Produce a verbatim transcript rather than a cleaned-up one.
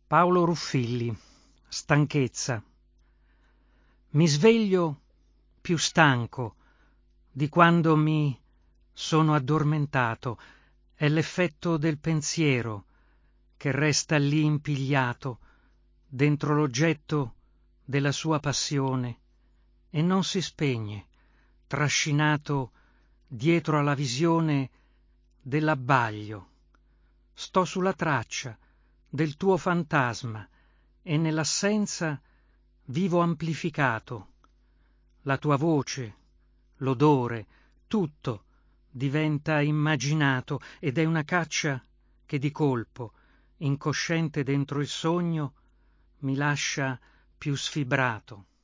Paolo Ruffilli, stanchezza. Mi sveglio più stanco di quando mi sono addormentato. È l'effetto del pensiero che resta lì impigliato dentro l'oggetto della sua passione e non si spegne, trascinato dietro alla visione dell'abbaglio. Sto sulla traccia del tuo fantasma e nell'assenza vivo amplificato. La tua voce, l'odore, tutto diventa immaginato ed è una caccia che di colpo, incosciente dentro il sogno, mi lascia più sfibrato.